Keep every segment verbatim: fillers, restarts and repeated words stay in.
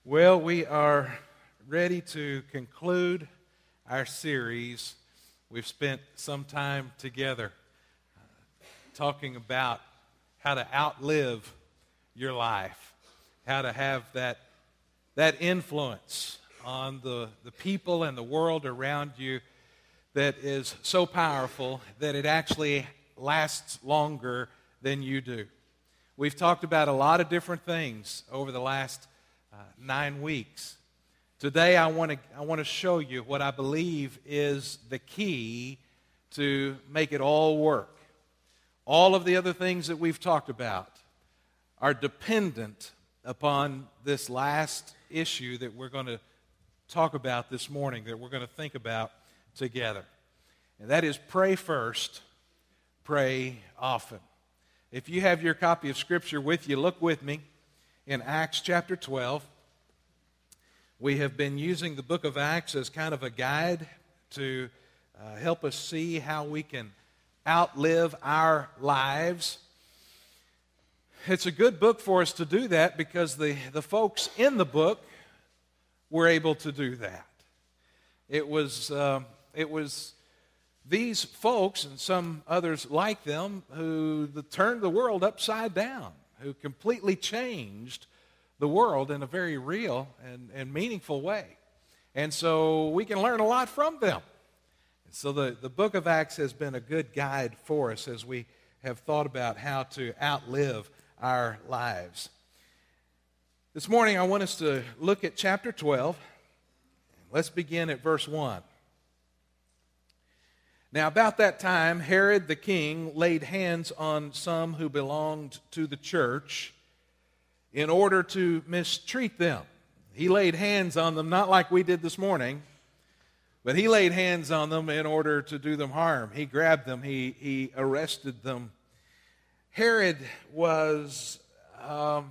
Well, we are ready to conclude our series. We've spent some time together uh, talking about how to outlive your life, how to have that, that influence on the, the people and the world around you that is so powerful that it actually lasts longer than you do. We've talked about a lot of different things over the last Uh, nine weeks. Today I want to I want to show you what I believe is the key to make it all work. All of the other things that we've talked about are dependent upon this last issue that we're going to talk about this morning, that we're going to think about together. And that is pray first, pray often. If you have your copy of Scripture with you, look with me. In Acts chapter twelve, we have been using the book of Acts as kind of a guide to uh, help us see how we can outlive our lives. It's a good book for us to do that because the, the folks in the book were able to do that. It was, um, it was these folks and some others like them who turned the world upside down, who completely changed the world in a very real and, and meaningful way. And so we can learn a lot from them. And so the, the book of Acts has been a good guide for us as we have thought about how to outlive our lives. This morning I want us to look at chapter twelve. Let's begin at verse one. Now, about that time, Herod the king laid hands on some who belonged to the church in order to mistreat them. He laid hands on them, not like we did this morning, but he laid hands on them in order to do them harm. He grabbed them, he, he arrested them. Herod was um,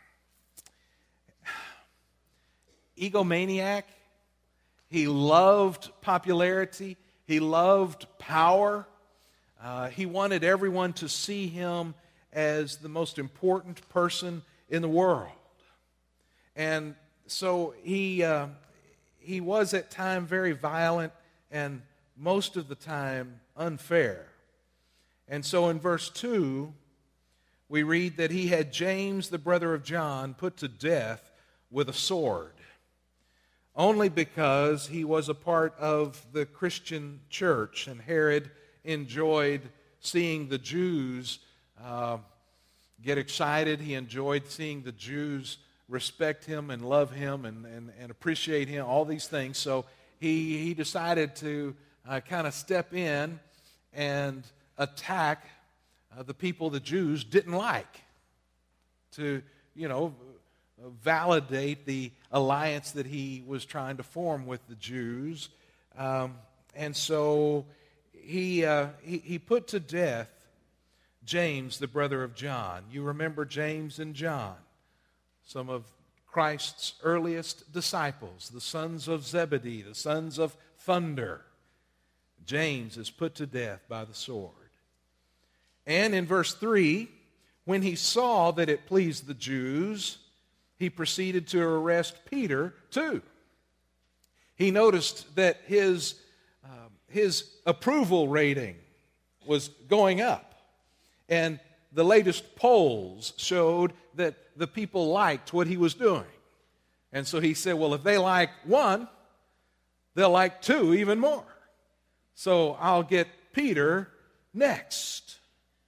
egomaniac. He loved popularity. He loved power. Uh, he wanted everyone to see him as the most important person in the world. And so he, uh, he was at times very violent and most of the time unfair. And so in verse two, we read that he had James, the brother of John, put to death with a sword, only because he was a part of the Christian church, and Herod enjoyed seeing the Jews uh, get excited. He enjoyed seeing the Jews respect him and love him and, and, and appreciate him, all these things. So he, he decided to uh, kind of step in and attack uh, the people the Jews didn't like, to, you know, validate the alliance that he was trying to form with the Jews. Um, and so he, uh, he he put to death James, the brother of John. You remember James and John, some of Christ's earliest disciples, the sons of Zebedee, the sons of thunder. James is put to death by the sword. And in verse three, when he saw that it pleased the Jews, he proceeded to arrest Peter too. He noticed that his, um, his approval rating was going up. And the latest polls showed that the people liked what he was doing. And so he said, well, if they like one, they'll like two even more. So I'll get Peter next.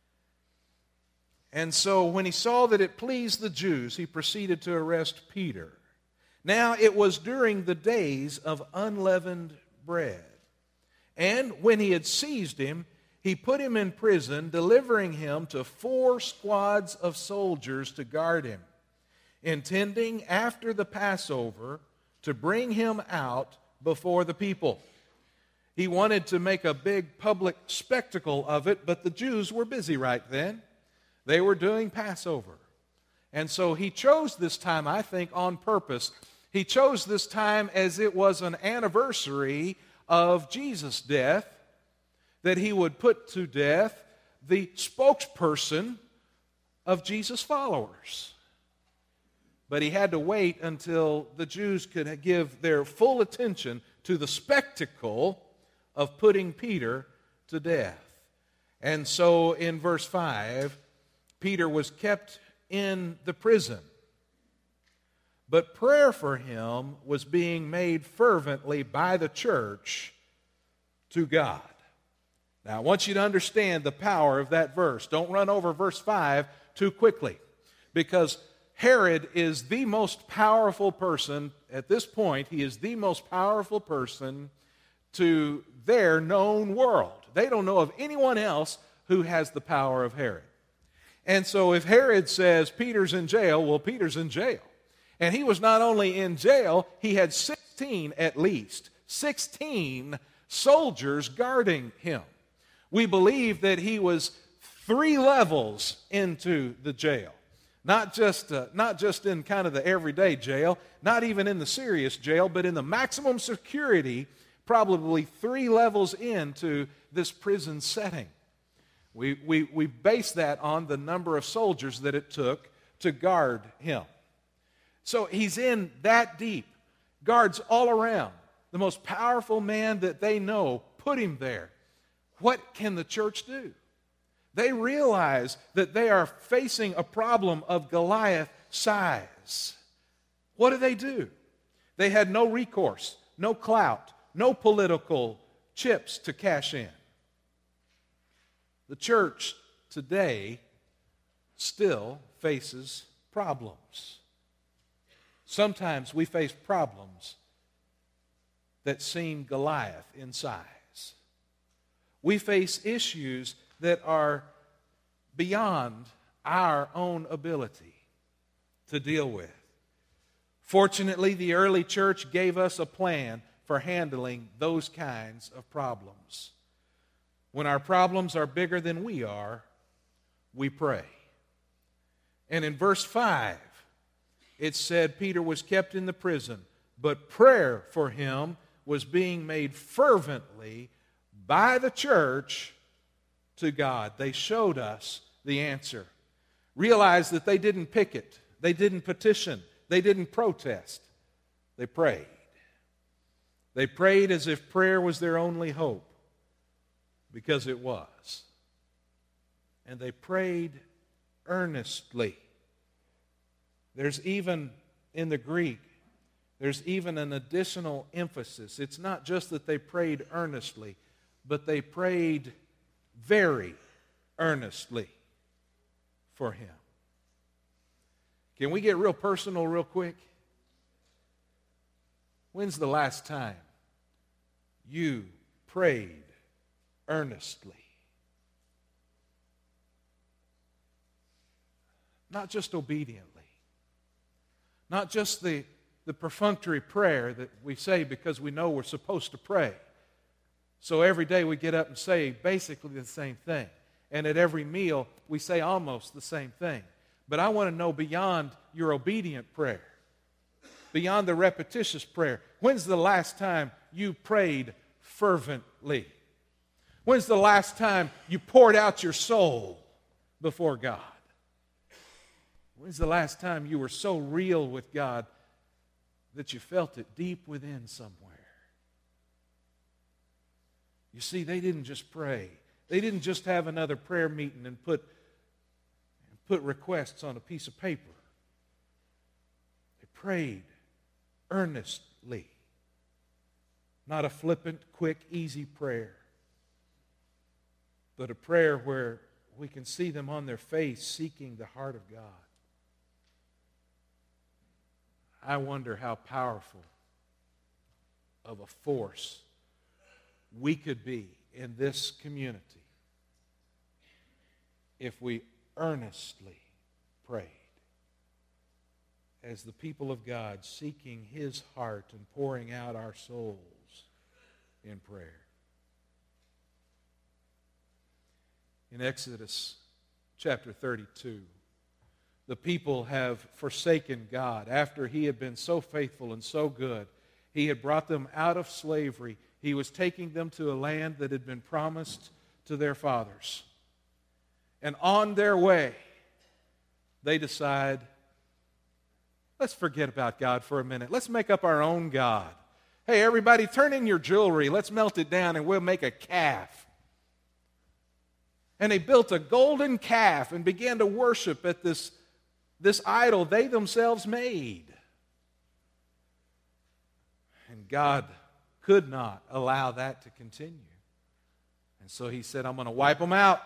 And so when he saw that it pleased the Jews, he proceeded to arrest Peter. Now it was during the days of unleavened bread. And when he had seized him, he put him in prison, delivering him to four squads of soldiers to guard him, intending after the Passover to bring him out before the people. He wanted to make a big public spectacle of it, but the Jews were busy right then. They were doing Passover. And so he chose this time, I think, on purpose. He chose this time as it was an anniversary of Jesus' death, that he would put to death the spokesperson of Jesus' followers. but he had to wait until the Jews could give their full attention to the spectacle of putting Peter to death. And so in verse five, Peter was kept in the prison, but prayer for him was being made fervently by the church to God. Now, I want you to understand the power of that verse. Don't run over verse five too quickly, because Herod is the most powerful person at this point. He is the most powerful person to their known world. They don't know of anyone else who has the power of Herod. And so if Herod says Peter's in jail, well, Peter's in jail. And he was not only in jail, he had sixteen at least, sixteen soldiers guarding him. We believe that he was three levels into the jail. Not just, uh, not just in kind of the everyday jail, not even in the serious jail, but in the maximum security, probably three levels into this prison setting. We, we, we base that on the number of soldiers that it took to guard him. So he's in that deep, guards all around. The most powerful man that they know put him there. What can the church do? They realize that they are facing a problem of Goliath size. What do they do? They had no recourse, no clout, no political chips to cash in. The church today still faces problems. Sometimes we face problems that seem Goliath in size. We face issues that are beyond our own ability to deal with. Fortunately, the early church gave us a plan for handling those kinds of problems. When our problems are bigger than we are, we pray. And in verse five, it said Peter was kept in the prison, but prayer for him was being made fervently by the church to God. They showed us the answer. Realize that they didn't picket, they didn't petition, they didn't protest. They prayed. They prayed as if prayer was their only hope, because it was. And they prayed earnestly. There's even, in the Greek, there's even an additional emphasis. It's not just that they prayed earnestly, but they prayed very earnestly for him. Can we get real personal real quick? When's the last time you prayed earnestly? Not just obediently. Not just the, the perfunctory prayer that we say because we know we're supposed to pray. So every day we get up and say basically the same thing. And at every meal we say almost the same thing. But I want to know beyond your obedient prayer, beyond the repetitious prayer, when's the last time you prayed fervently? When's the last time you poured out your soul before God? When's the last time you were so real with God that you felt it deep within somewhere? You see, they didn't just pray. They didn't just have another prayer meeting and put, and put requests on a piece of paper. They prayed earnestly. Not a flippant, quick, easy prayer, but a prayer where we can see them on their face seeking the heart of God. I wonder how powerful of a force we could be in this community if we earnestly prayed as the people of God, seeking His heart and pouring out our souls in prayer. In Exodus chapter thirty-two, the people have forsaken God. After He had been so faithful and so good, He had brought them out of slavery. He was taking them to a land that had been promised to their fathers. And on their way, they decide Let's forget about God for a minute. Let's make up our own God. Hey, everybody, turn in your jewelry. Let's melt it down and we'll make a calf. And they built a golden calf and began to worship at this, this idol they themselves made. And God could not allow that to continue. And so he said, I'm going to wipe them out.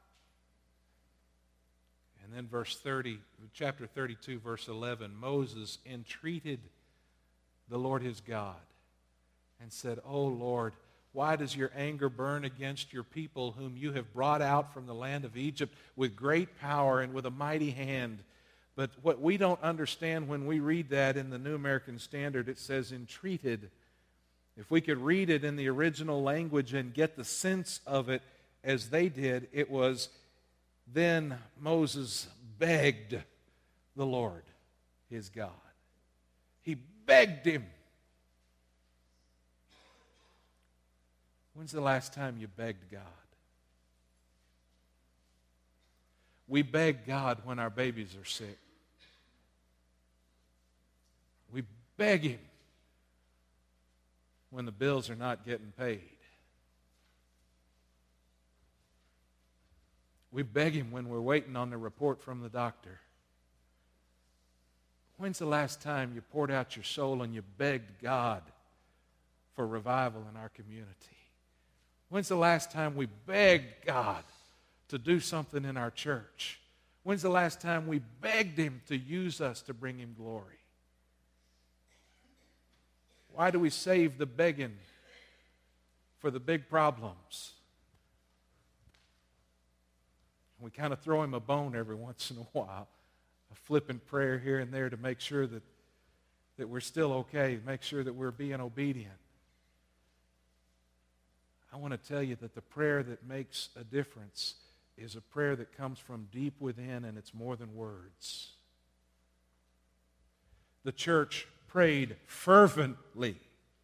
And then verse thirty, chapter thirty-two, verse eleven, Moses entreated the Lord his God and said, "O Lord, why does your anger burn against your people whom you have brought out from the land of Egypt with great power and with a mighty hand?" But what we don't understand when we read that in the New American Standard, it says entreated. If we could read it in the original language and get the sense of it as they did, it was, then Moses begged the Lord, his God. He begged him. When's the last time you begged God? We beg God when our babies are sick. We beg Him when the bills are not getting paid. We beg Him when we're waiting on the report from the doctor. When's the last time you poured out your soul and you begged God for revival in our community? When's the last time we begged God to do something in our church? When's the last time we begged Him to use us to bring Him glory? Why do we save the begging for the big problems? We kind of throw Him a bone every once in a while, a flippant prayer here and there to make sure that, that we're still okay, make sure that we're being obedient. I want to tell you that the prayer that makes a difference is a prayer that comes from deep within, and it's more than words. The church prayed fervently,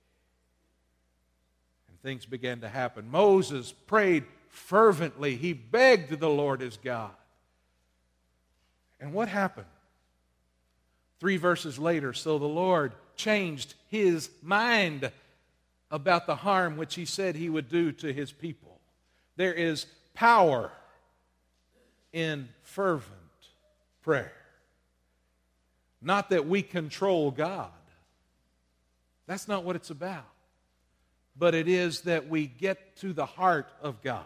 and things began to happen. Moses prayed fervently. He begged the Lord his God. And what happened? Three verses later, so the Lord changed his mind about the harm which he said he would do to his people. There is power in fervent prayer. Not that we control God. That's not what it's about. But it is that we get to the heart of God.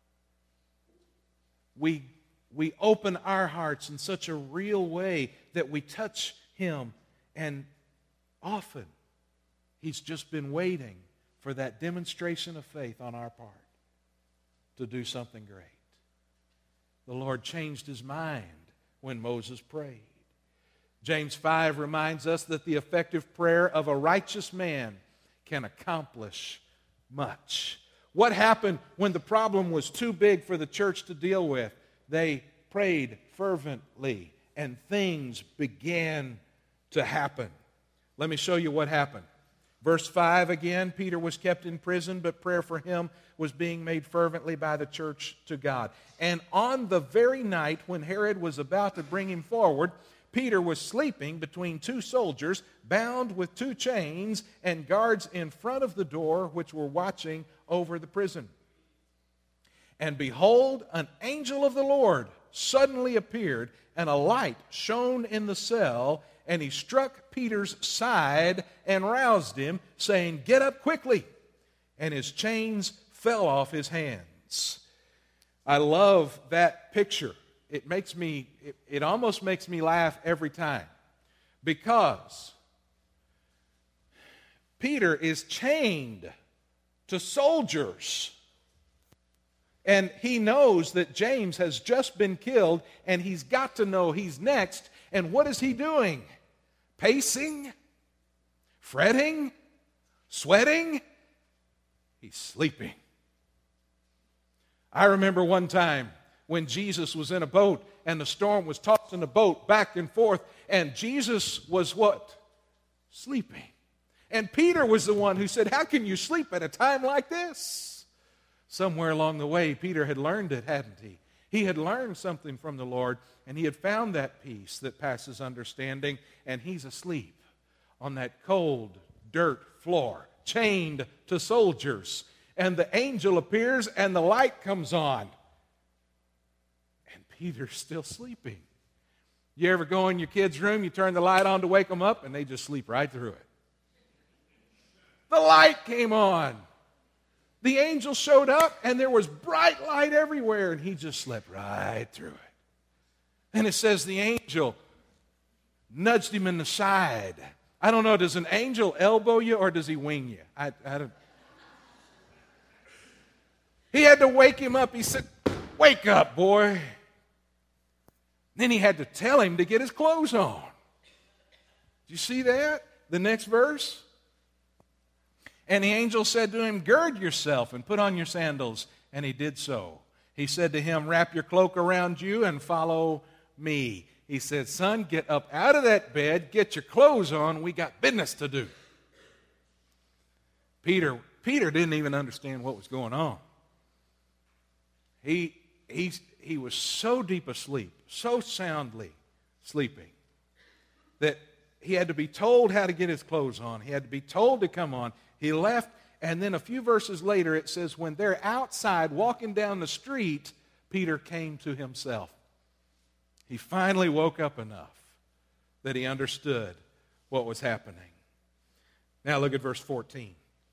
We, we open our hearts in such a real way that we touch Him, and often He's just been waiting for that demonstration of faith on our part to do something great. The Lord changed His mind when Moses prayed. James five reminds us that the effective prayer of a righteous man can accomplish much. What happened when the problem was too big for the church to deal with? They prayed fervently, and things began to happen. Let me show you what happened. Verse five again, Peter was kept in prison, but prayer for him was being made fervently by the church to God. And on the very night when Herod was about to bring him forward, Peter was sleeping between two soldiers, bound with two chains, and guards in front of the door which were watching over the prison. And behold, an angel of the Lord suddenly appeared, and a light shone in the cell, and he struck Peter's side and roused him, saying, "Get up quickly." And his chains fell off his hands. I love that picture. It makes me, it, it almost makes me laugh every time, because Peter is chained to soldiers. And he knows that James has just been killed, and he's got to know he's next. And what is he doing? Pacing? Fretting? Sweating? He's sleeping. I remember one time when Jesus was in a boat, and the storm was tossing the boat back and forth, and Jesus was what? Sleeping. And Peter was the one who said, "How can you sleep at a time like this?" Somewhere along the way, Peter had learned it, hadn't he? He had learned something from the Lord, and he had found that peace that passes understanding, and he's asleep on that cold dirt floor, chained to soldiers. And the angel appears, and the light comes on. And Peter's still sleeping. You ever go in your kid's room, you turn the light on to wake them up, and they just sleep right through it. The light came on. The angel showed up, and there was bright light everywhere, and he just slept right through it. And it says the angel nudged him in the side. I don't know, does an angel elbow you, or does he wing you? I, I don't. He had to wake him up. He said, "Wake up, boy." Then he had to tell him to get his clothes on. Do you see that? The next verse. And the angel said to him, "Gird yourself and put on your sandals." And he did so. He said to him, "Wrap your cloak around you and follow me." He said, "Son, get up out of that bed, get your clothes on. We got business to do." Peter, Peter didn't even understand what was going on. He, he, he was so deep asleep, so soundly sleeping, that he had to be told how to get his clothes on. He had to be told to come on. He left, and then a few verses later it says, when they're outside walking down the street, Peter came to himself. He finally woke up enough that he understood what was happening. Now look at verse fourteen.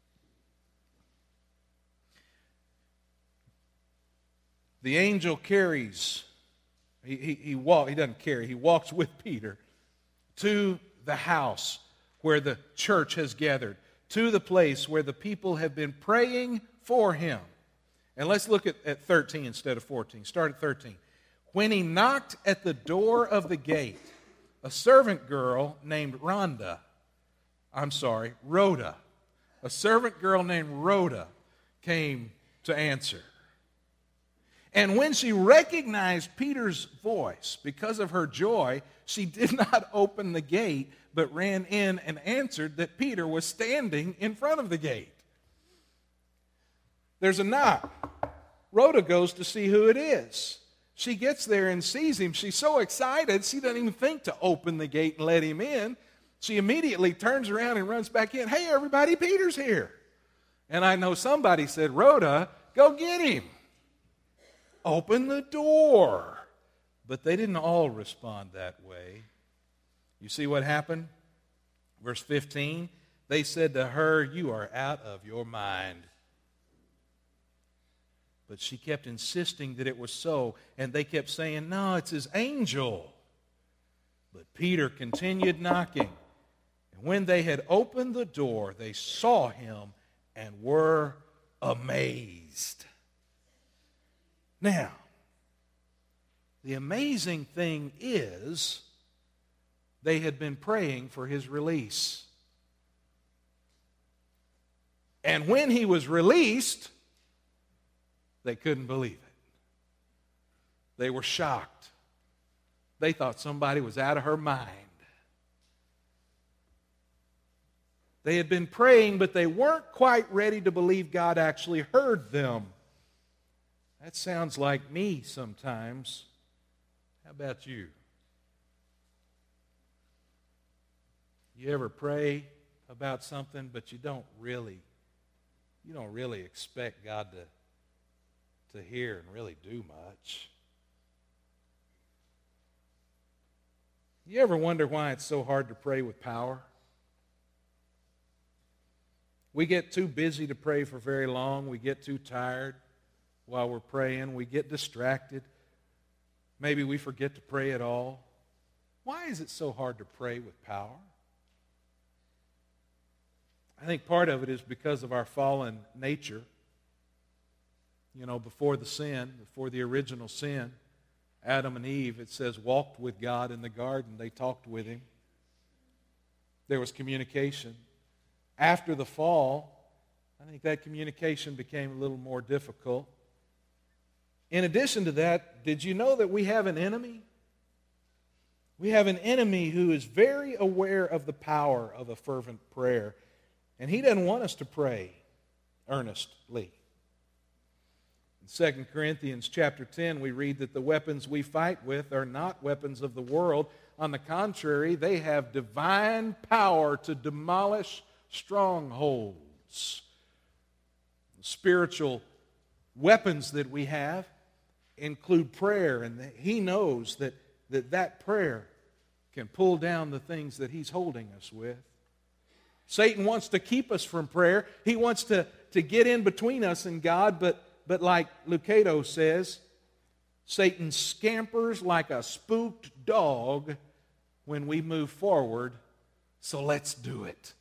The angel carries, he, he, he, walk, he doesn't carry, he walks with Peter to the house where the church has gathered, to the place where the people have been praying for him. And let's look at, at thirteen instead of fourteen. Start at thirteen. When he knocked at the door of the gate, a servant girl named Rhonda, I'm sorry, Rhoda, a servant girl named Rhoda came to answer. And when she recognized Peter's voice, because of her joy, she did not open the gate, but ran in and answered that Peter was standing in front of the gate. There's a knock. Rhoda goes to see who it is. She gets there and sees him. She's so excited, she doesn't even think to open the gate and let him in. She immediately turns around and runs back in. "Hey, everybody, Peter's here." And I know somebody said, "Rhoda, go get him. Open the door." But they didn't all respond that way. You see what happened? Verse fifteen, they said to her, "You are out of your mind." But she kept insisting that it was so, and they kept saying, "No, it's his angel." But Peter continued knocking. And when they had opened the door, they saw him and were amazed. Now, the amazing thing is, they had been praying for his release. And when he was released, they couldn't believe it. They were shocked. They thought somebody was out of her mind. They had been praying, but they weren't quite ready to believe God actually heard them. That sounds like me sometimes. How about you? You ever pray about something, but you don't really, you don't really expect God to, to hear and really do much? You ever wonder why it's so hard to pray with power? We get too busy to pray for very long. We get too tired while we're praying. We get distracted. Maybe we forget to pray at all. Why is it so hard to pray with power? I think part of it is because of our fallen nature. You know, before the sin, before the original sin, Adam and Eve, it says, walked with God in the garden. They talked with him. There was communication. After the fall, I think that communication became a little more difficult. In addition to that, did you know that we have an enemy? We have an enemy who is very aware of the power of a fervent prayer, and he doesn't want us to pray earnestly. In Second Corinthians chapter ten, we read that the weapons we fight with are not weapons of the world. On the contrary, they have divine power to demolish strongholds. The spiritual weapons that we have include prayer, and He knows that that, that prayer can pull down the things that He's holding us with. Satan wants to keep us from prayer. He wants to, to get in between us and God, but, but like Lucado says, Satan scampers like a spooked dog when we move forward, so let's do it.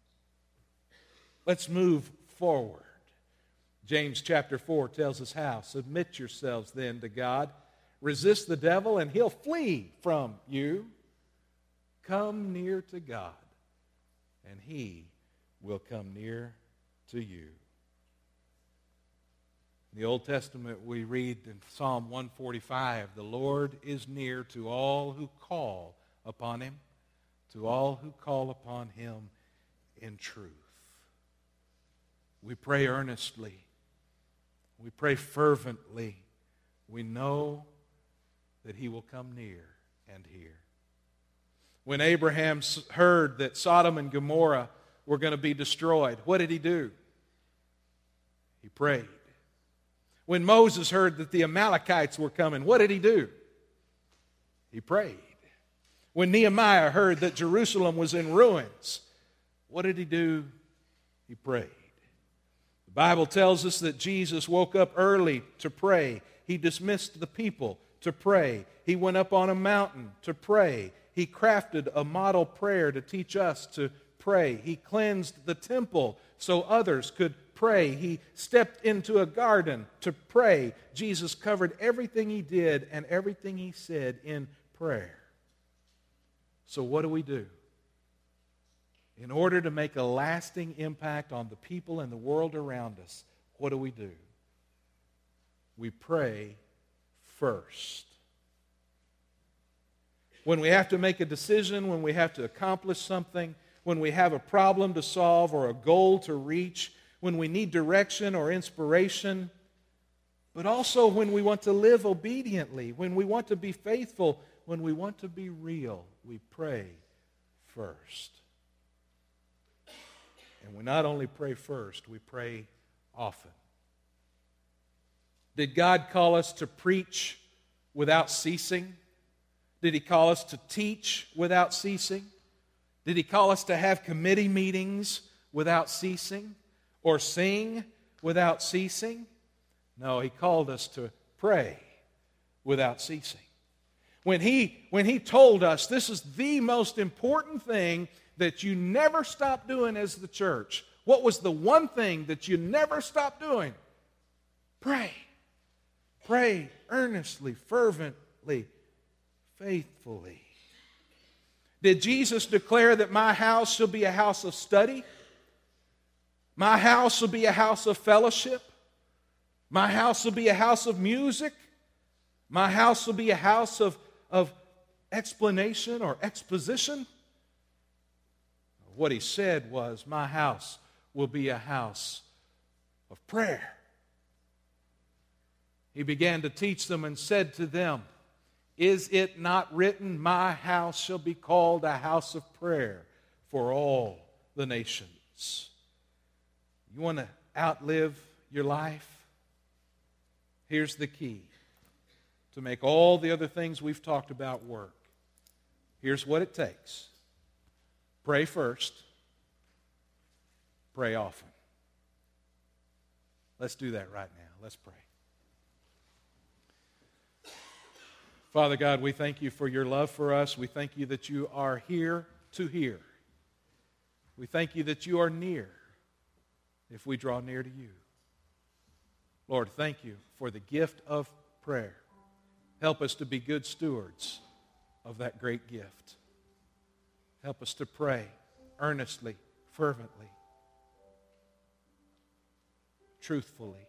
Let's move forward. James chapter four tells us how. Submit yourselves then to God. Resist the devil and he'll flee from you. Come near to God and He will come near to you. In the Old Testament we read in Psalm one forty-five, the Lord is near to all who call upon Him, to all who call upon Him in truth. We pray earnestly. We pray fervently. We know that He will come near and hear. When Abraham heard that Sodom and Gomorrah were going to be destroyed, what did he do? He prayed. When Moses heard that the Amalekites were coming, what did he do? He prayed. When Nehemiah heard that Jerusalem was in ruins, what did he do? He prayed. The Bible tells us that Jesus woke up early to pray. He dismissed the people to pray. He went up on a mountain to pray. He crafted a model prayer to teach us to pray. He cleansed the temple so others could pray. He stepped into a garden to pray. Jesus covered everything He did and everything He said in prayer. So what do we do? In order to make a lasting impact on the people and the world around us, what do we do? We pray first. When we have to make a decision, when we have to accomplish something, when we have a problem to solve or a goal to reach, when we need direction or inspiration, but also when we want to live obediently, when we want to be faithful, when we want to be real, we pray first. And we not only pray first, we pray often. Did God call us to preach without ceasing? Did He call us to teach without ceasing? Did He call us to have committee meetings without ceasing? Or sing without ceasing? No, He called us to pray without ceasing. When He, when He told us this is the most important thing that you never stop doing as the church, what was the one thing that you never stop doing? Pray. Pray earnestly, fervently, faithfully. Did Jesus declare that my house shall be a house of study? My house shall be a house of fellowship? My house will be a house of music? My house will be a house of, of explanation or exposition? What He said was, my house will be a house of prayer. He began to teach them and said to them, is it not written, my house shall be called a house of prayer for all the nations? You want to outlive your life? Here's the key to make all the other things we've talked about work. Here's what it takes. Pray first. Pray often. Let's do that right now. Let's pray. Father God, we thank You for Your love for us. We thank You that You are here to hear. We thank You that You are near if we draw near to You. Lord, thank You for the gift of prayer. Help us to be good stewards of that great gift. Help us to pray earnestly, fervently, truthfully.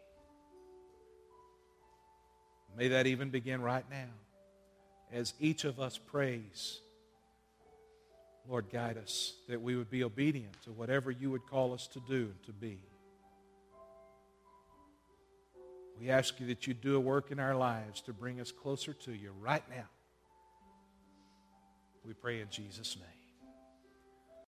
May that even begin right now. As each of us prays, Lord, guide us that we would be obedient to whatever You would call us to do and to be. We ask you that you do a work in our lives to bring us closer to you right now. We pray in Jesus' name.